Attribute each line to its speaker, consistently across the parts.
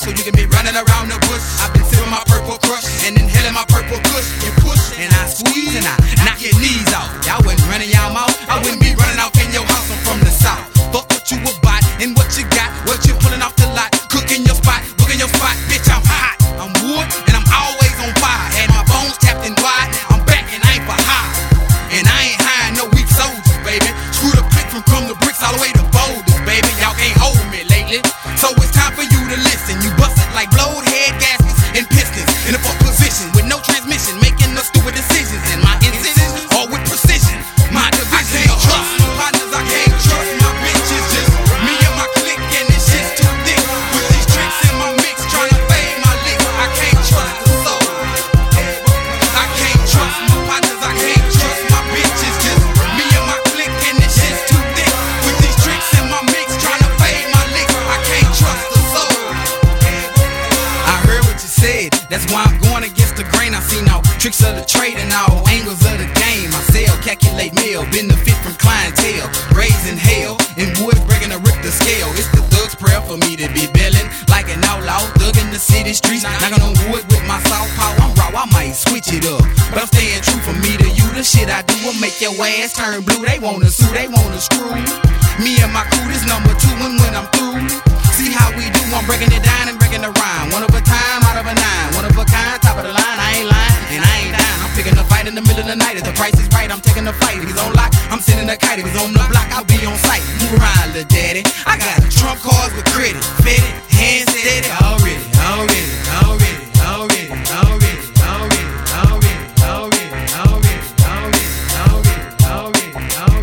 Speaker 1: so you can be running around the bush. I've been sipping my purple crush and inhaling my purple kush. You push and I squeeze and I knock your knees off. Y'all wasn't running y'all mouth, I wouldn't be running off in your house. I'm from the south. Fuck what you about and what you got, what you pulling off the lot, cooking your spot, booking your spot. Bitch, I'm hot, I'm wood, and I'm always on fire. Had my bones tapped in wide, I'm back and I ain't for high. And I ain't hiring no weak soldiers, baby. Screw the click from Crumb to Bricks all the way to Boulders, baby. Y'all can't hold me lately, so it's time for you to listen. You busted like blowed head gaskets and pistons in a fuck position with no transmission, making no stupid decisions. And my incisions all with precision. My division, I can't trust my partners, I can't trust my bitches. Just me and my clique, and this shit's too thick. With these tricks in my mix, trying to fade my lick. I can't trust the soul. I can't trust my partners, I can't trust my bitches. Just me and my clique, and this shit's too thick. With these tricks in my mix, trying to fade my lick. I can't trust the soul. I heard what you said, that's why I'm going against the grain. I seen all tricks of the trade and all angles of the game. I sell, calculate meal, benefit from clientele, raising hell, and woods breaking the Richter scale. It's the thug's prayer for me to be bellin' like an outlaw, thug in the city streets, knocking on wood with my southpaw. I'm raw, I might switch it up, but I'm staying true from me to you. The shit I do will make your ass turn blue. They wanna sue, they wanna screw me and my crew. This number 2, and when I'm through, see how we do. I'm breaking it down and breaking the rhyme. One of a time, out of a nine. One of a kind, top of the line. I ain't lying, and I ain't dying. I'm picking a fight in the middle of the night. If the price is right, I'm taking the fight. If he's on lock, I'm sending a kite. If he's on the block, I'll be on sight. Move around, little daddy. I got trump cards with credit, fitted, hand steady. Already, already, already, already, already, already, already, already, already, already, already,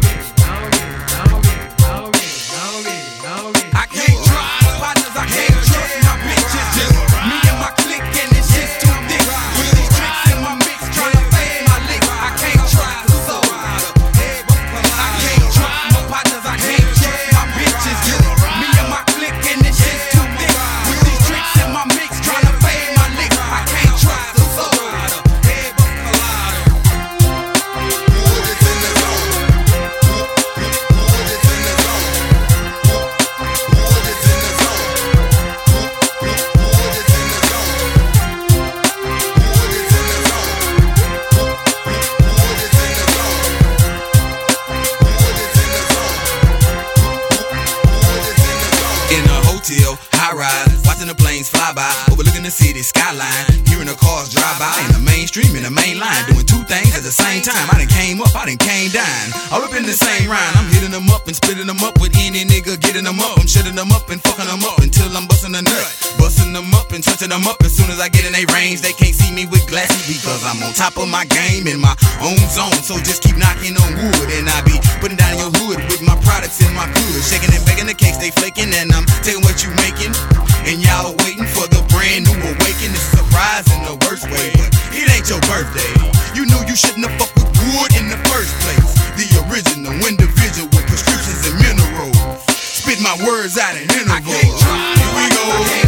Speaker 1: already. I can't trust my partners, I can't trust my bitches. Just me and my clique, and this shit's too thick. With these tricks in my mix, trying to fade my lick. I can't trust the soul. I can't trust my partners, I can't trust my bitches. Just me and my clique, and this shit's too thick. With these tricks in my mix, trying to fade my lick. I can't trust the soul. In a hotel, high rise, watching the planes fly by, overlooking the city skyline, hearing the cars drive by, in the mainstream, in the main line, doing two things at the same time. I done came up, I done came down, all up in the same rhyme. I'm hitting them up and splitting them up with any nigga, getting them up. I'm shutting them up and fucking them up until I'm busting a nut, busting them up and touching them up. As soon as I get in their range, they can't see me with glasses because I'm on top of my game in my own zone. So just keep knocking on wood, and I be putting down your hood with my products in my good, shaking and baking the cakes, they flaking, and I'm taking what you making, and y'all waiting for the brand new awakening. It's a surprise in the worst way, but it ain't your birthday. You knew you shouldn't have fucked with wood in the first place. The original individual with prescriptions and minerals. Spit my words out in intervals. Here we go.